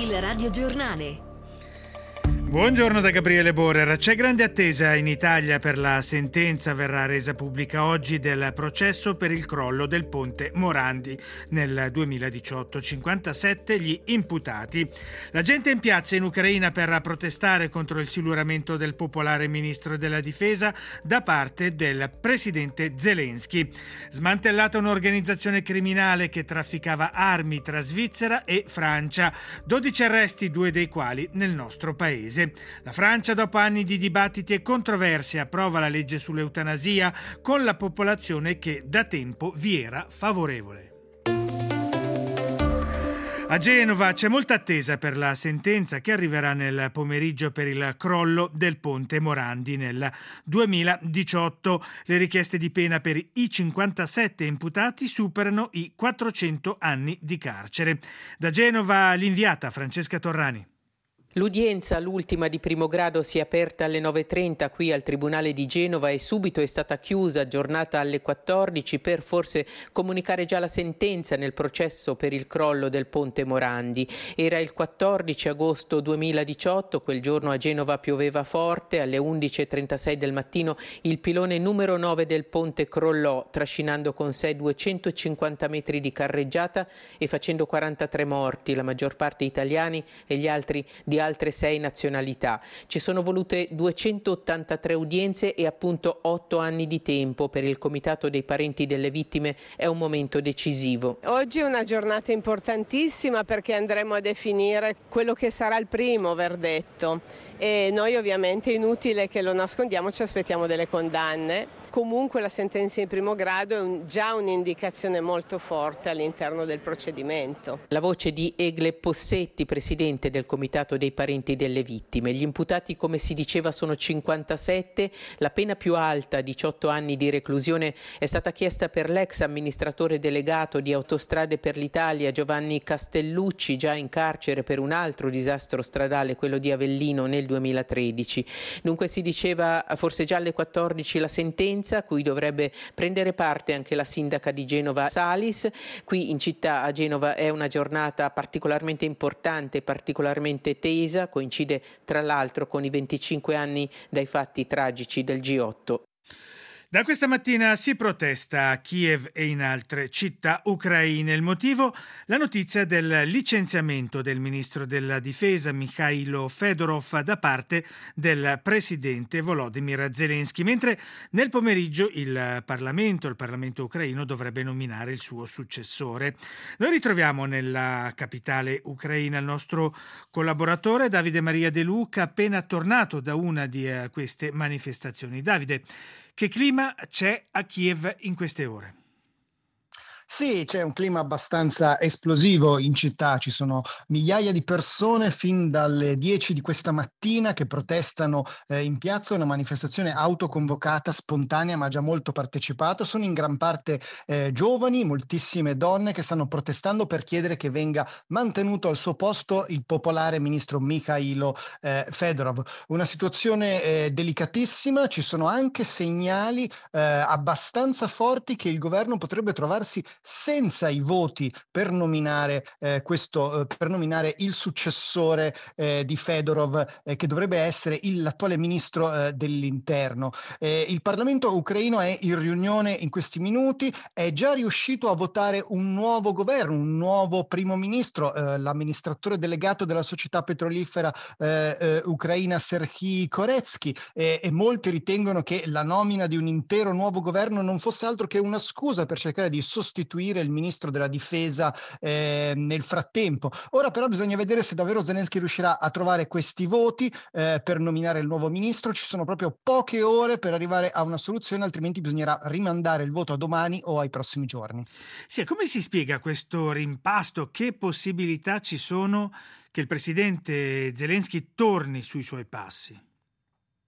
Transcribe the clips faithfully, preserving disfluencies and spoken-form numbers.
Il radiogiornale. Buongiorno da Gabriele Borer. C'è grande attesa in Italia per la sentenza, verrà resa pubblica oggi, del processo per il crollo del ponte Morandi nel duemiladiciotto. cinquantasette gli imputati. La gente in piazza in Ucraina per protestare contro il siluramento del popolare ministro della difesa da parte del presidente Zelensky. Smantellata un'organizzazione criminale che trafficava armi tra Svizzera e Francia. dodici arresti, due dei quali nel nostro paese. La Francia, dopo anni di dibattiti e controversie, approva la legge sull'eutanasia con la popolazione che da tempo vi era favorevole. A Genova c'è molta attesa per la sentenza che arriverà nel pomeriggio per il crollo del ponte Morandi nel duemiladiciotto. Le richieste di pena per i cinquantasette imputati superano i quattrocento anni di carcere. Da Genova l'inviata Francesca Torrani. L'udienza, l'ultima di primo grado, si è aperta alle nove e trenta qui al Tribunale di Genova e subito è stata chiusa, aggiornata alle quattordici per forse comunicare già la sentenza nel processo per il crollo del ponte Morandi. Era il quattordici agosto duemiladiciotto, quel giorno a Genova pioveva forte, alle undici e trentasei del mattino il pilone numero nove del ponte crollò, trascinando con sé duecentocinquanta metri di carreggiata e facendo quarantatré morti, la maggior parte italiani e gli altri di altre sei nazionalità. Ci sono volute duecentottantatré udienze e appunto otto anni di tempo. Per il Comitato dei parenti delle vittime è un momento decisivo. Oggi è una giornata importantissima perché andremo a definire quello che sarà il primo verdetto e noi ovviamente, inutile che lo nascondiamo, ci aspettiamo delle condanne. Comunque la sentenza in primo grado è un, già un'indicazione molto forte all'interno del procedimento. La voce di Egle Possetti, presidente del Comitato dei parenti delle vittime. Gli imputati, come si diceva, sono cinquantasette. La pena più alta, diciotto anni di reclusione, è stata chiesta per l'ex amministratore delegato di Autostrade per l'Italia Giovanni Castellucci, già in carcere per un altro disastro stradale, quello di Avellino nel duemilatredici. Dunque si diceva forse già alle quattordici la sentenza, a cui dovrebbe prendere parte anche la sindaca di Genova Salis. Qui in città a Genova è una giornata particolarmente importante, particolarmente tesa, coincide tra l'altro con i venticinque anni dai fatti tragici del G otto. Da questa mattina si protesta a Kiev e in altre città ucraine. Il motivo? La notizia del licenziamento del ministro della difesa Mikhailo Fedorov da parte del presidente Volodymyr Zelensky, mentre nel pomeriggio il Parlamento, il Parlamento ucraino, dovrebbe nominare il suo successore. Noi ritroviamo nella capitale ucraina il nostro collaboratore Davide Maria De Luca, appena tornato da una di queste manifestazioni. Davide, che clima c'è a Kiev in queste ore? Sì, c'è un clima abbastanza esplosivo in città, ci sono migliaia di persone fin dalle dieci di questa mattina che protestano eh, in piazza, una manifestazione autoconvocata, spontanea ma già molto partecipata. Sono in gran parte eh, giovani, moltissime donne che stanno protestando per chiedere che venga mantenuto al suo posto il popolare ministro Mikhailo eh, Fedorov. Una situazione eh, delicatissima, ci sono anche segnali eh, abbastanza forti che il governo potrebbe trovarsi senza i voti per nominare eh, questo eh, per nominare il successore eh, di Fedorov, eh, che dovrebbe essere il, l'attuale ministro eh, dell'interno. Eh, il Parlamento ucraino è in riunione in questi minuti, è già riuscito a votare un nuovo governo, un nuovo primo ministro, eh, l'amministratore delegato della società petrolifera eh, eh, ucraina Serhiy Koretsky, eh, e molti ritengono che la nomina di un intero nuovo governo non fosse altro che una scusa per cercare di sostituire il ministro della difesa eh, nel frattempo. Ora però bisogna vedere se davvero Zelensky riuscirà a trovare questi voti eh, per nominare il nuovo ministro. Ci sono proprio poche ore per arrivare a una soluzione, altrimenti bisognerà rimandare il voto a domani o ai prossimi giorni. Sì, come si spiega questo rimpasto? Che possibilità ci sono che il presidente Zelensky torni sui suoi passi?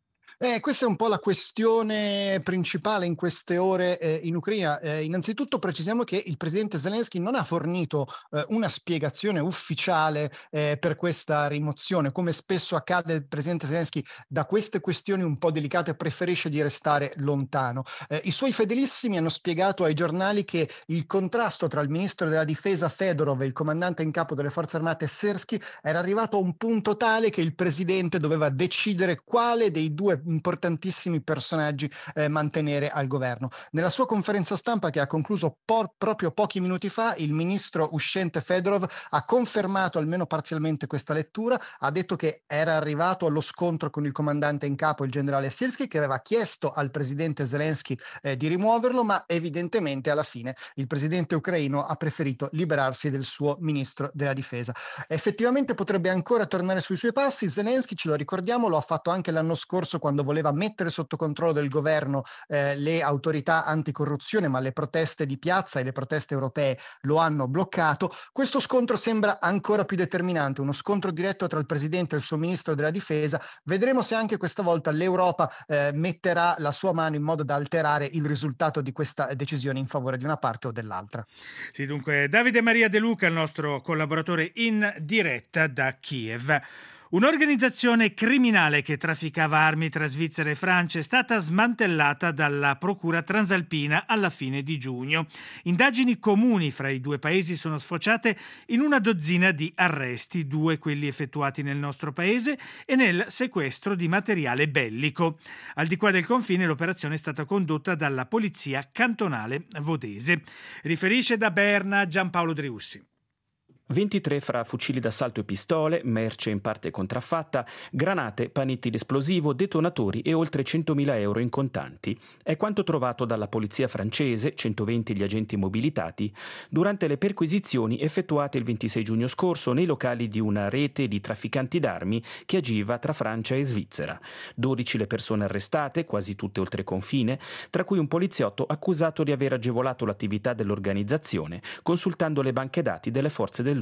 Eh, questa è un po' la questione principale in queste ore eh, in Ucraina. Eh, innanzitutto precisiamo che il presidente Zelensky non ha fornito eh, una spiegazione ufficiale eh, per questa rimozione. Come spesso accade, il presidente Zelensky da queste questioni un po' delicate preferisce di restare lontano. Eh, I suoi fedelissimi hanno spiegato ai giornali che il contrasto tra il ministro della difesa Fedorov e il comandante in capo delle forze armate Syrskyi era arrivato a un punto tale che il presidente doveva decidere quale dei due importantissimi personaggi eh, mantenere al governo. Nella sua conferenza stampa che ha concluso po- proprio pochi minuti fa, il ministro uscente Fedorov ha confermato almeno parzialmente questa lettura, ha detto che era arrivato allo scontro con il comandante in capo, il generale Syrskyi, che aveva chiesto al presidente Zelensky eh, di rimuoverlo, ma evidentemente alla fine il presidente ucraino ha preferito liberarsi del suo ministro della difesa. Effettivamente potrebbe ancora tornare sui suoi passi. Zelensky, ce lo ricordiamo, lo ha fatto anche l'anno scorso quando voleva mettere sotto controllo del governo eh, le autorità anticorruzione, ma le proteste di piazza e le proteste europee lo hanno bloccato. Questo scontro sembra ancora più determinante, uno scontro diretto tra il presidente e il suo ministro della difesa. Vedremo se anche questa volta l'Europa eh, metterà la sua mano in modo da alterare il risultato di questa decisione in favore di una parte o dell'altra. Sì, dunque, Davide Maria De Luca, il nostro collaboratore in diretta da Kiev. Un'organizzazione criminale che trafficava armi tra Svizzera e Francia è stata smantellata dalla Procura transalpina alla fine di giugno. Indagini comuni fra i due paesi sono sfociate in una dozzina di arresti, due quelli effettuati nel nostro paese e nel sequestro di materiale bellico. Al di qua del confine l'operazione è stata condotta dalla Polizia Cantonale Vodese. Riferisce da Berna Giampaolo Driussi. ventitré fra fucili d'assalto e pistole, merce in parte contraffatta, granate, panitti d'esplosivo, detonatori e oltre centomila euro in contanti. È quanto trovato dalla polizia francese, centoventi gli agenti mobilitati, durante le perquisizioni effettuate il ventisei giugno scorso nei locali di una rete di trafficanti d'armi che agiva tra Francia e Svizzera. dodici le persone arrestate, quasi tutte oltre confine, tra cui un poliziotto accusato di aver agevolato l'attività dell'organizzazione, consultando le banche dati delle forze dell'ordine.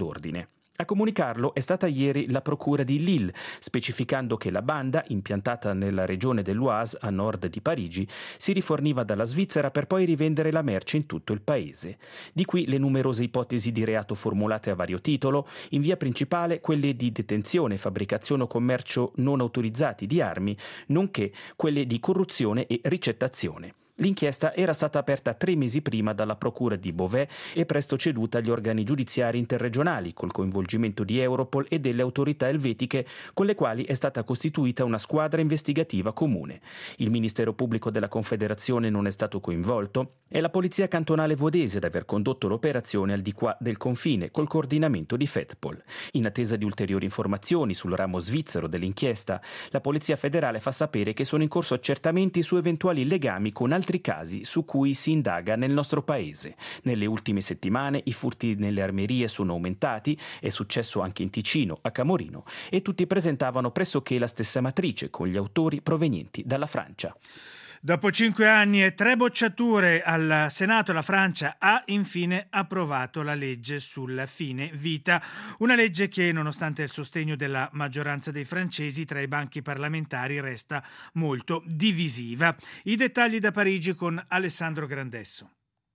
A comunicarlo è stata ieri la procura di Lille, specificando che la banda, impiantata nella regione dell'Oise a nord di Parigi, si riforniva dalla Svizzera per poi rivendere la merce in tutto il paese. Di qui le numerose ipotesi di reato formulate a vario titolo, in via principale quelle di detenzione, fabbricazione o commercio non autorizzati di armi, nonché quelle di corruzione e ricettazione. L'inchiesta era stata aperta tre mesi prima dalla procura di Beauvais e presto ceduta agli organi giudiziari interregionali, col coinvolgimento di Europol e delle autorità elvetiche, con le quali è stata costituita una squadra investigativa comune. Il Ministero Pubblico della Confederazione non è stato coinvolto. È la Polizia Cantonale Vodese ad aver condotto l'operazione al di qua del confine, col coordinamento di Fedpol. In attesa di ulteriori informazioni sul ramo svizzero dell'inchiesta, la Polizia Federale fa sapere che sono in corso accertamenti su eventuali legami con altri casi su cui si indaga nel nostro paese. Nelle ultime settimane i furti nelle armerie sono aumentati, è successo anche in Ticino, a Camorino, e tutti presentavano pressoché la stessa matrice, con gli autori provenienti dalla Francia. Dopo cinque anni e tre bocciature al Senato, la Francia ha infine approvato la legge sul fine vita, una legge che, nonostante il sostegno della maggioranza dei francesi, tra i banchi parlamentari resta molto divisiva. I dettagli da Parigi con Alessandro Grandesso.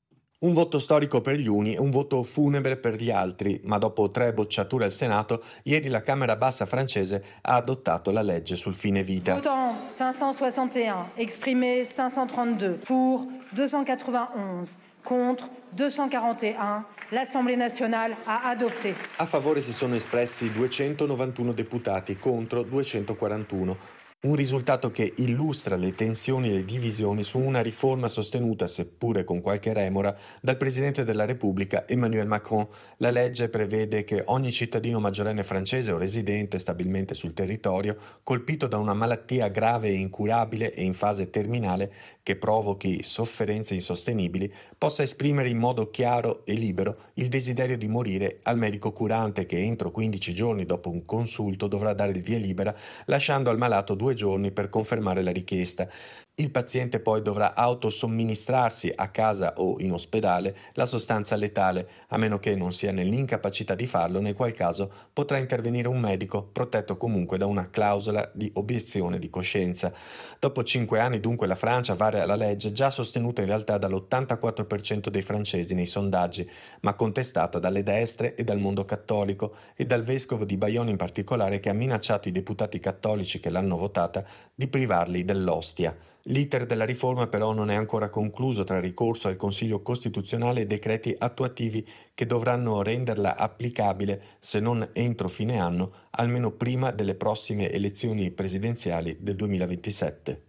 Un voto storico per gli uni e un voto funebre per gli altri, ma dopo tre bocciature al Senato, ieri la Camera bassa francese ha adottato la legge sul fine vita. Votant cinquecentosoixante et un, exprimé cinquecentotrentadue, pour duecentoquarantuno, contre duecentoquarantuno, l'Assemblée nationale ha adopté. A favore si sono espressi duecentonovantuno deputati contro duecentoquarantuno. Un risultato che illustra le tensioni e le divisioni su una riforma sostenuta, seppure con qualche remora, dal Presidente della Repubblica Emmanuel Macron. La legge prevede che ogni cittadino maggiorenne francese o residente stabilmente sul territorio, colpito da una malattia grave e incurabile e in fase terminale che provochi sofferenze insostenibili, possa esprimere in modo chiaro e libero il desiderio di morire al medico curante che entro quindici giorni dopo un consulto dovrà dare il via libera, lasciando al malato due giorni per confermare la richiesta. Il paziente poi dovrà autosomministrarsi a casa o in ospedale la sostanza letale, a meno che non sia nell'incapacità di farlo, nel qual caso potrà intervenire un medico, protetto comunque da una clausola di obiezione di coscienza. Dopo cinque anni dunque la Francia varia la legge già sostenuta in realtà dall'ottantaquattro per cento dei francesi nei sondaggi, ma contestata dalle destre e dal mondo cattolico e dal vescovo di Bayonne in particolare, che ha minacciato i deputati cattolici che l'hanno votata di privarli dell'ostia. L'iter della riforma però non è ancora concluso tra ricorso al Consiglio Costituzionale e decreti attuativi che dovranno renderla applicabile, se non entro fine anno, almeno prima delle prossime elezioni presidenziali del duemilaventisette.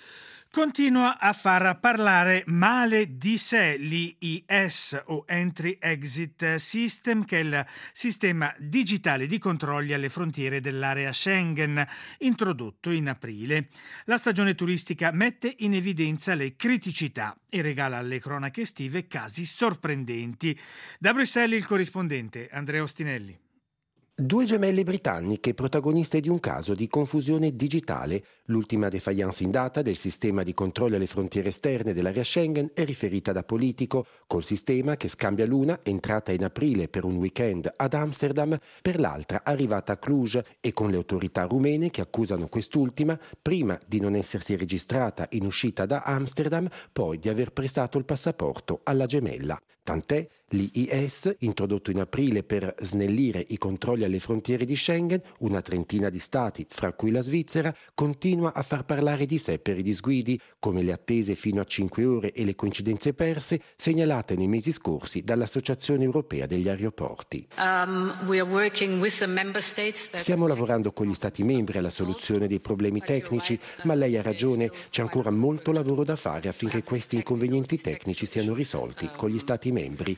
Continua a far parlare male di sé l'E I S o Entry Exit System, che è il sistema digitale di controlli alle frontiere dell'area Schengen, introdotto in aprile. La stagione turistica mette in evidenza le criticità e regala alle cronache estive casi sorprendenti. Da Bruxelles il corrispondente Andrea Ostinelli. Due gemelle britanniche protagoniste di un caso di confusione digitale. L'ultima defiance in data del sistema di controllo alle frontiere esterne dell'area Schengen è riferita da Politico, col sistema che scambia l'una, entrata in aprile per un weekend ad Amsterdam, per l'altra arrivata a Cluj, e con le autorità rumene che accusano quest'ultima, prima di non essersi registrata in uscita da Amsterdam, poi di aver prestato il passaporto alla gemella. Tant'è, l'E I S, introdotto in aprile per snellire i controlli alle frontiere di Schengen, una trentina di stati, fra cui la Svizzera, continua a far parlare di sé per i disguidi, come le attese fino a cinque ore e le coincidenze perse segnalate nei mesi scorsi dall'Associazione Europea degli Aeroporti. Um, we are working with the member states that... Stiamo lavorando con gli Stati membri alla soluzione dei problemi tecnici, ma lei ha ragione, c'è ancora molto lavoro da fare affinché questi inconvenienti tecnici siano risolti con gli Stati membri.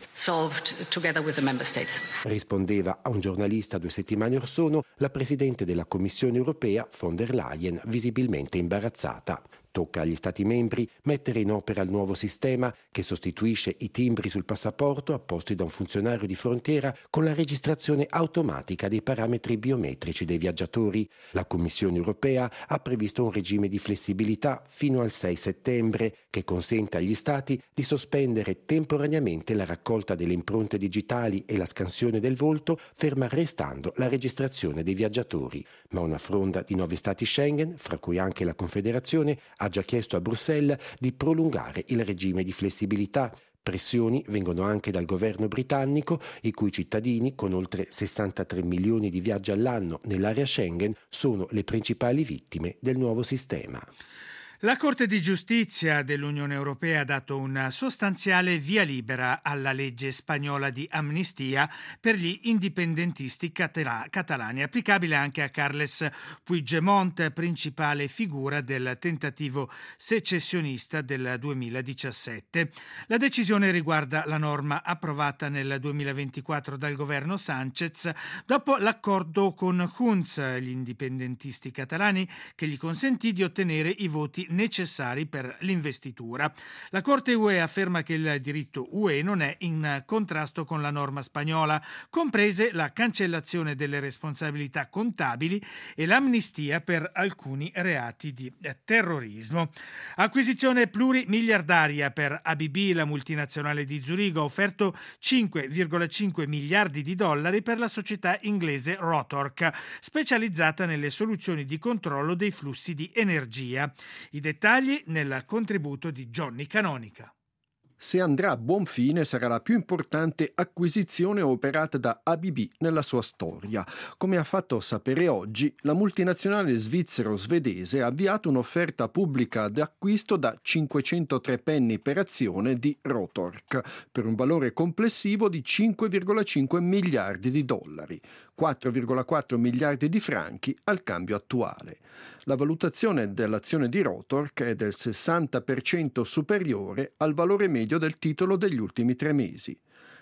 Rispondeva a un giornalista due settimane or sono la Presidente della Commissione Europea, von der Leyen, visibilmente imbarazzata. Tocca agli Stati membri mettere in opera il nuovo sistema che sostituisce i timbri sul passaporto apposti da un funzionario di frontiera con la registrazione automatica dei parametri biometrici dei viaggiatori. La Commissione Europea ha previsto un regime di flessibilità fino al sei settembre che consente agli Stati di sospendere temporaneamente la raccolta delle impronte digitali e la scansione del volto, ferma restando la registrazione dei viaggiatori. Ma una fronda di nove Stati Schengen, fra cui anche la Confederazione, ha già chiesto a Bruxelles di prolungare il regime di flessibilità. Pressioni vengono anche dal governo britannico, i cui cittadini, con oltre sessantatré milioni di viaggi all'anno nell'area Schengen, sono le principali vittime del nuovo sistema. La Corte di Giustizia dell'Unione Europea ha dato una sostanziale via libera alla legge spagnola di amnistia per gli indipendentisti catala- catalani, applicabile anche a Carles Puigdemont, principale figura del tentativo secessionista del duemiladiciassette. La decisione riguarda la norma approvata nel duemilaventiquattro dal governo Sánchez dopo l'accordo con Junts, gli indipendentisti catalani, che gli consentì di ottenere i voti necessari per l'investitura. La Corte U E afferma che il diritto U E non è in contrasto con la norma spagnola, comprese la cancellazione delle responsabilità contabili e l'amnistia per alcuni reati di terrorismo. Acquisizione plurimiliardaria per A B B, la multinazionale di Zurigo ha offerto cinque virgola cinque miliardi di dollari per la società inglese Rotork, specializzata nelle soluzioni di controllo dei flussi di energia. I dettagli nel contributo di Johnny Canonica. Se andrà a buon fine, sarà la più importante acquisizione operata da A B B nella sua storia. Come ha fatto sapere oggi, la multinazionale svizzero-svedese ha avviato un'offerta pubblica d'acquisto da cinquecentotré penny per azione di Rotork, per un valore complessivo di cinque virgola cinque miliardi di dollari, quattro virgola quattro miliardi di franchi al cambio attuale. La valutazione dell'azione di Rotork è del sessanta per cento superiore al valore medio del titolo degli ultimi tre mesi.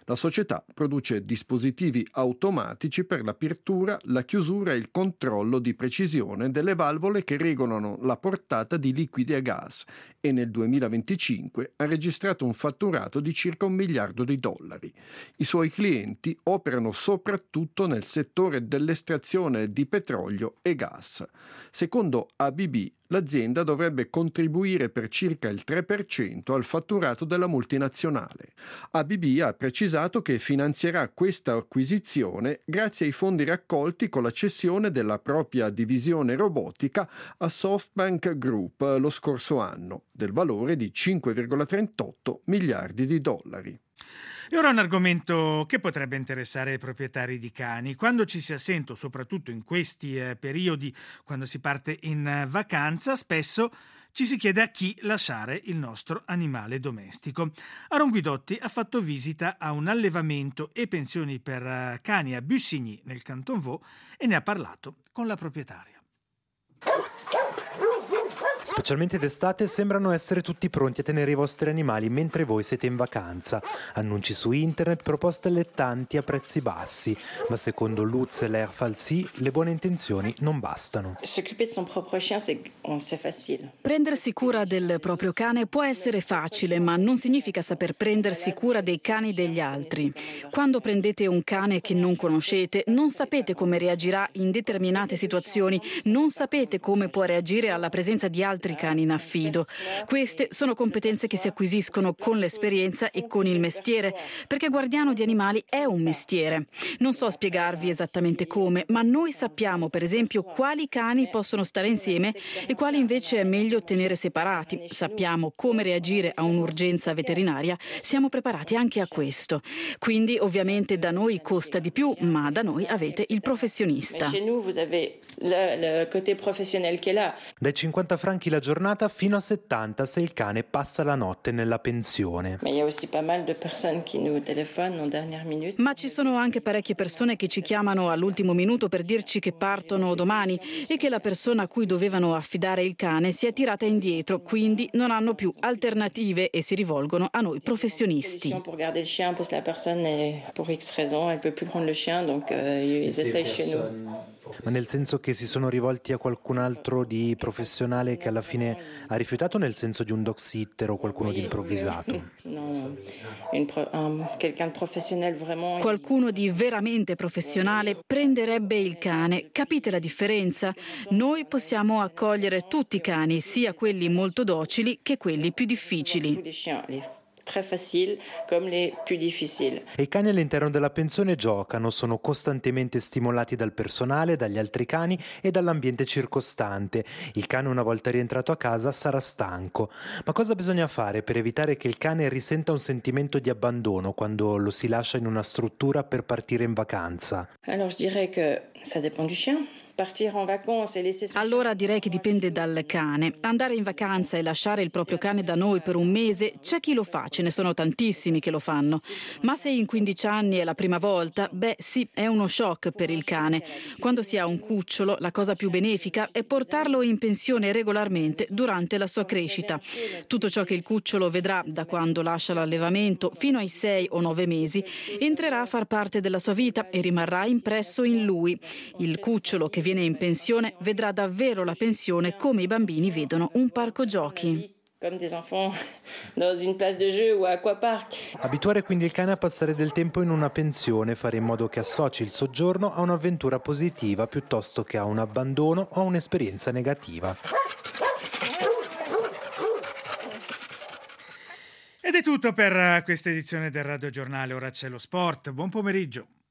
La società produce dispositivi automatici per l'apertura, la chiusura e il controllo di precisione delle valvole che regolano la portata di liquidi a gas e nel duemilaventicinque ha registrato un fatturato di circa un miliardo di dollari. I suoi clienti operano soprattutto nel settore dell'estrazione di petrolio e gas. Secondo A B B, l'azienda dovrebbe contribuire per circa il tre per cento al fatturato della multinazionale. A B B ha precisato che finanzierà questa acquisizione grazie ai fondi raccolti con la cessione della propria divisione robotica a SoftBank Group lo scorso anno, del valore di cinque virgola trentotto miliardi di dollari. E ora un argomento che potrebbe interessare i proprietari di cani. Quando ci si assenta, soprattutto in questi eh, periodi, quando si parte in eh, vacanza, spesso ci si chiede a chi lasciare il nostro animale domestico. Aaron Guidotti ha fatto visita a un allevamento e pensioni per eh, cani a Bussigny, nel Canton Vaud, e ne ha parlato con la proprietaria. Specialmente d'estate sembrano essere tutti pronti a tenere i vostri animali mentre voi siete in vacanza. Annunci su internet, proposte allettanti a prezzi bassi, ma secondo Lutz e Lair Falsi le buone intenzioni non bastano. Prendersi cura del proprio cane può essere facile, ma non significa saper prendersi cura dei cani degli altri. Quando prendete un cane che non conoscete, non sapete come reagirà in determinate situazioni, non sapete come può reagire alla presenza di altri altri cani in affido. Queste sono competenze che si acquisiscono con l'esperienza e con il mestiere, perché guardiano di animali è un mestiere. Non so spiegarvi esattamente come, ma noi sappiamo per esempio quali cani possono stare insieme e quali invece è meglio tenere separati. Sappiamo come reagire a un'urgenza veterinaria, siamo preparati anche a questo. Quindi ovviamente da noi costa di più, ma da noi avete il professionista. Dai cinquanta franchi la giornata fino a settanta se il cane passa la notte nella pensione. Ma ci sono anche parecchie persone che ci chiamano all'ultimo minuto per dirci che partono domani e che la persona a cui dovevano affidare il cane si è tirata indietro, quindi non hanno più alternative e si rivolgono a noi professionisti. Ma nel senso che si sono rivolti a qualcun altro di professionale che alla fine ha rifiutato, nel senso di un dog sitter o qualcuno di improvvisato? Qualcuno di veramente professionale prenderebbe il cane. Capite la differenza? Noi possiamo accogliere tutti i cani, sia quelli molto docili che quelli più difficili. E i cani all'interno della pensione giocano, sono costantemente stimolati dal personale, dagli altri cani e dall'ambiente circostante. Il cane, una volta rientrato a casa, sarà stanco. Ma cosa bisogna fare per evitare che il cane risenta un sentimento di abbandono quando lo si lascia in una struttura per partire in vacanza? Alors, je dirais que ça dépend du chien. Allora direi che dipende dal cane. Andare in vacanza e lasciare il proprio cane da noi per un mese, c'è chi lo fa, ce ne sono tantissimi che lo fanno. Ma se in quindici anni è la prima volta, beh sì, è uno shock per il cane. Quando si ha un cucciolo, la cosa più benefica è portarlo in pensione regolarmente durante la sua crescita. Tutto ciò che il cucciolo vedrà da quando lascia l'allevamento fino ai sei o nove mesi entrerà a far parte della sua vita e rimarrà impresso in lui. Il cucciolo che viene in pensione vedrà davvero la pensione come i bambini vedono un parco giochi. Abituare quindi il cane a passare del tempo in una pensione, fare in modo che associ il soggiorno a un'avventura positiva piuttosto che a un abbandono o a un'esperienza negativa. Ed è tutto per questa edizione del Radio Giornale. Ora c'è lo sport. Buon pomeriggio.